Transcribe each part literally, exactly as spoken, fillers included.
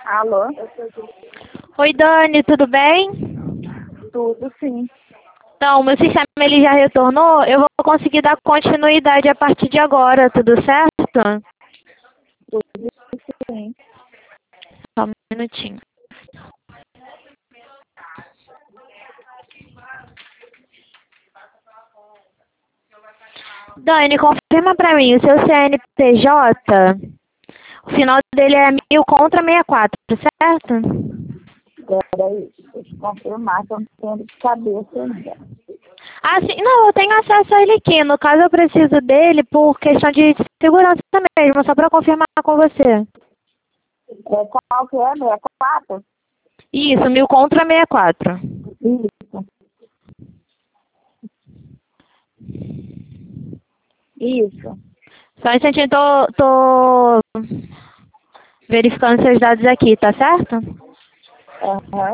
Alô? Oi, Dani, tudo bem? Tudo sim. Então, meu sistema ele já retornou, eu vou conseguir dar continuidade a partir de agora, tudo certo? Tudo sim. Só um minutinho. Dani, confirma pra mim, o seu C N P J, o final dele é mil contra sessenta e quatro, certo? Peraí, deixa eu confirmar que eu não tenho de cabeça ainda. Ah, sim, não, eu tenho acesso a ele aqui. No caso, eu preciso dele por questão de segurança mesmo, só pra confirmar com você. É, qual que é? sessenta e quatro? Isso, mil contra sessenta e quatro. Isso. Isso. Só um instantinho, tô, tô verificando seus dados aqui, tá certo? Aham.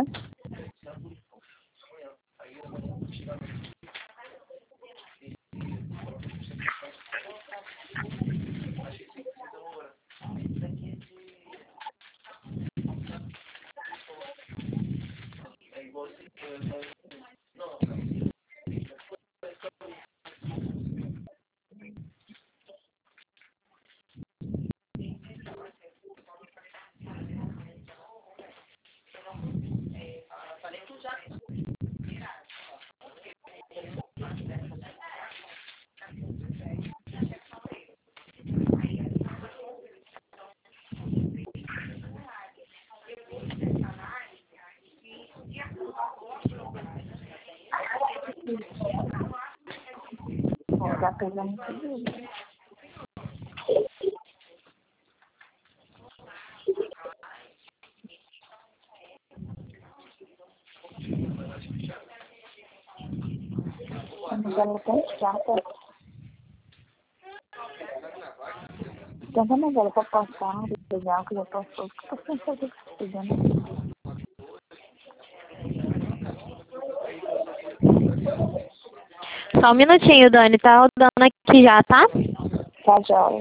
Vou dar pegando tudo. Mas ela tá chata. Então vamos ela pra passar, legal, que já passou. O que eu tô sem fazer com isso, né? Só um minutinho, Dani, tá rodando aqui já, tá? Tá jóia.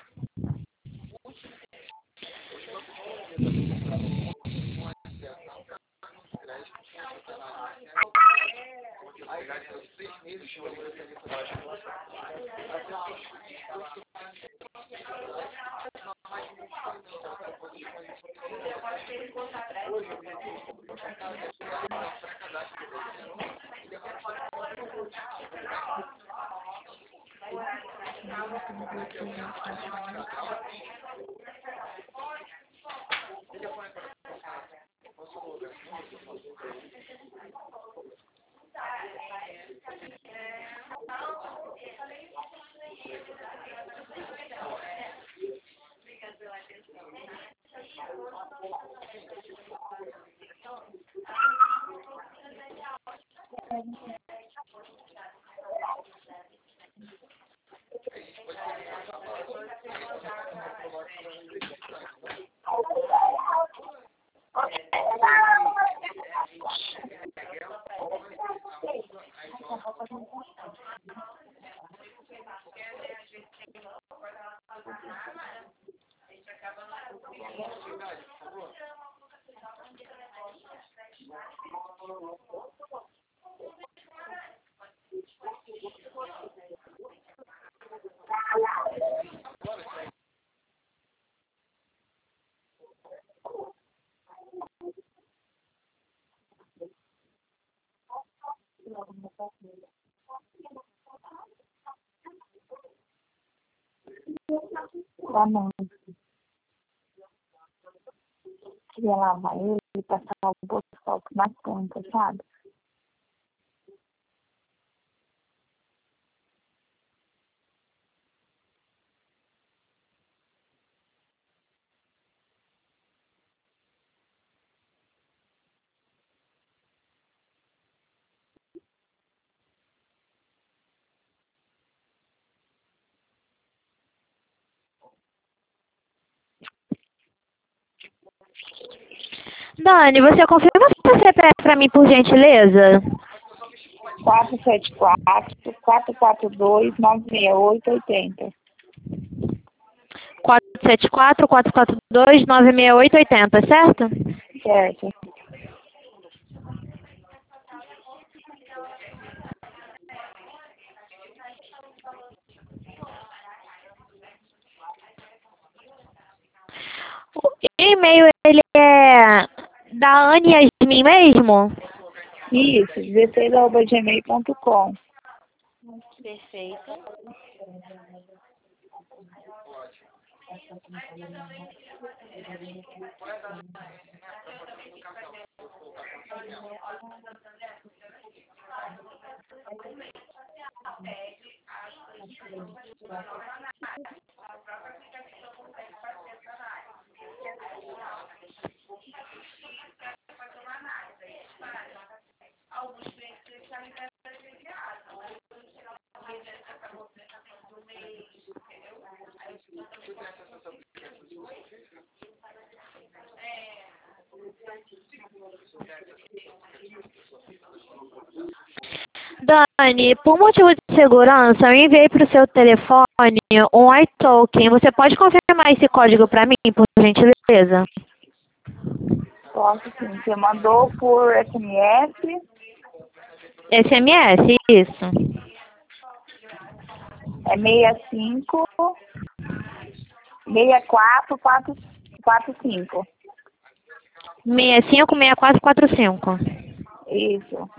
Tá bom. Queria lavar ele e passar o botox na ponta, sabe? Dani, você confirma seu C P F pra mim, por gentileza? quatro sete quatro, quatro quatro dois, nove seis oito, oitenta. quatro sete quatro, quatro quatro dois, nove seis oito, oitenta, certo? Certo. O e-mail, ele é da Anne Yasmin mesmo? Isso, dezesseis arroba gmail ponto com. Perfeito. Dani, por motivo de segurança, eu enviei para o seu telefone um iToken. Você pode confirmar esse código para mim, por gentileza? Posso sim. Você mandou por S M S. S M S, isso. É seis cinco, seis quatro, quatro, quatro cinco. seis cinco seis quatro quatro cinco. Isso.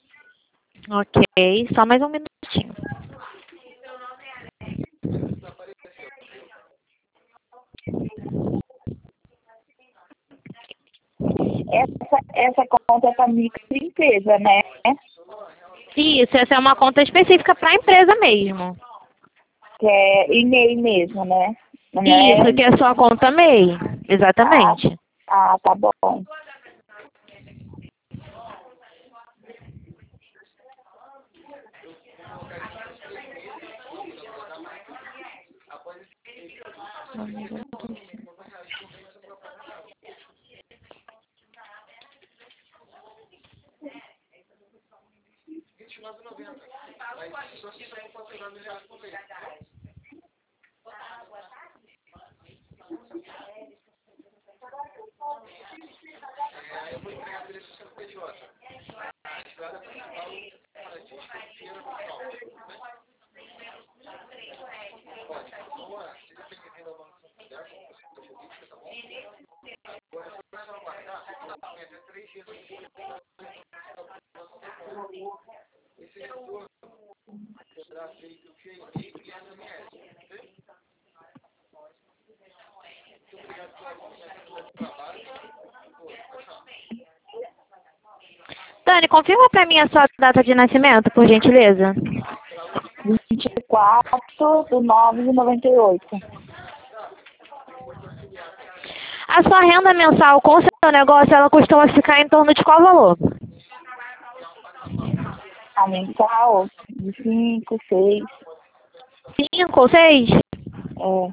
Ok, só mais um minutinho. Essa, essa conta é para microempresa, né? Isso, essa é uma conta específica para a empresa mesmo. Que é e-mail mesmo, né? Não Isso, é? que é sua conta M E I. Ah, Exatamente. ah, tá bom. Dani, confirma para mim a sua data de nascimento, por gentileza. vinte e quatro do nove de noventa e oito. A sua renda mensal com o seu negócio, ela costuma ficar em torno de qual valor? A mensal de cinco, seis. Cinco ou seis? É,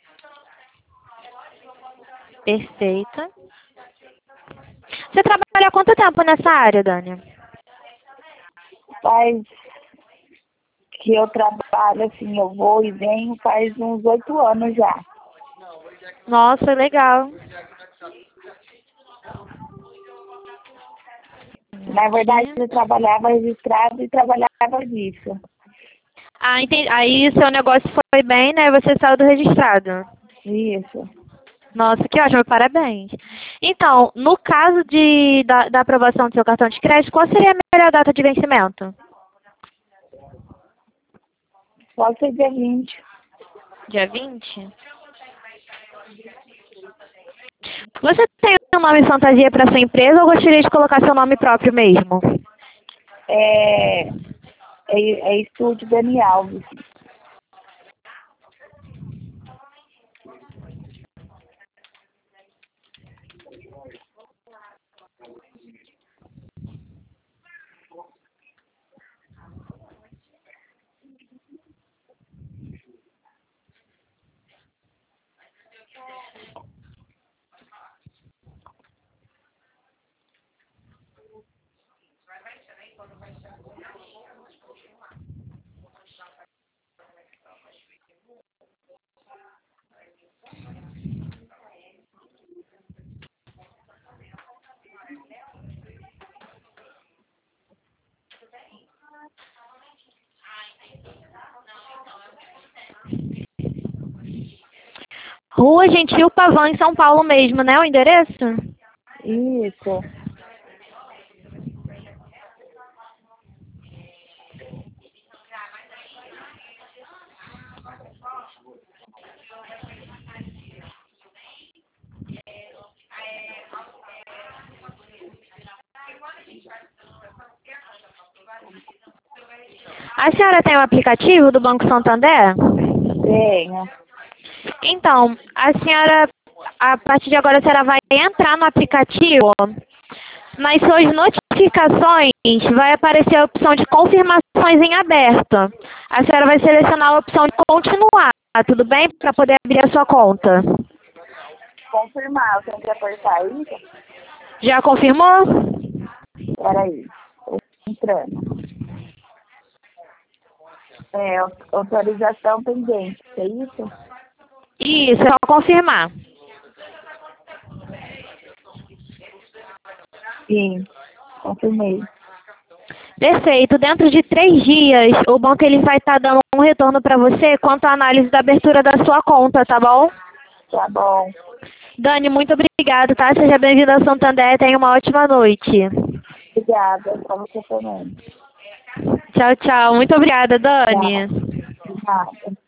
Perfeito. Você trabalha há quanto tempo nessa área, Dani? faz que eu trabalho assim, eu vou e venho faz uns oito anos já. Nossa, legal. Na verdade, eu trabalhava registrado e trabalhava disso. Ah, entendi. Aí seu negócio foi bem, né? Você saiu do registrado. Isso. Nossa, que ótimo, parabéns. Então, no caso de, da, da aprovação do seu cartão de crédito, qual seria a melhor data de vencimento? Pode ser dia vinte. Dia vinte. Você tem um nome fantasia para sua empresa ou gostaria de colocar seu nome próprio mesmo? É, é, é Estúdio Dani Alves. Rua Gentil Pavão, em São Paulo mesmo, né? O endereço? Isso. A senhora tem o aplicativo do Banco Santander? Tenho. Então, a senhora, a partir de agora, a senhora vai entrar no aplicativo. Nas suas notificações vai aparecer a opção de confirmações em aberto. A senhora vai selecionar a opção de continuar, tudo bem? Para poder abrir a sua conta. Confirmar, eu tenho que apertar isso? Já confirmou? Peraí. Tô entrando. É, autorização pendente, é isso? Isso, é só confirmar. Sim, confirmei. Perfeito. Dentro de três dias, o banco ele vai estar dando um retorno para você quanto à análise da abertura da sua conta, tá bom? Tá bom. Dani, muito obrigada, tá? Seja bem-vinda ao Santander. Tenha uma ótima noite. Obrigada, pra você também. Tchau, tchau. Muito obrigada, Dani. Tchau. De nada.